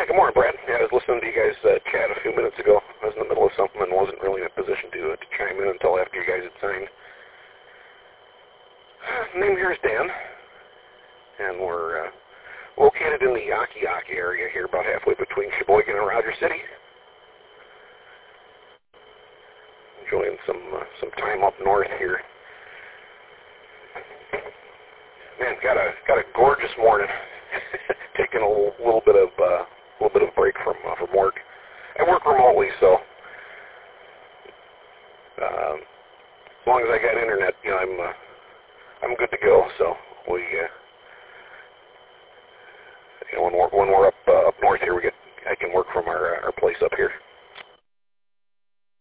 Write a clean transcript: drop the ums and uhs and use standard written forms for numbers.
Good morning, Brad. Yeah, I was listening to you guys chat a few minutes ago. I was in the middle of something and wasn't really in a position to chime in until after you guys had signed. Name here is Dan, and we're located in the Yaki area here, about halfway between Sheboygan and Rogers City. Enjoying some time up north here. Man, got a gorgeous morning. Taking a little bit of break from work. I work remotely, so as long as I got internet, I'm good to go. So we, when we're up north here, I can work from our place up here.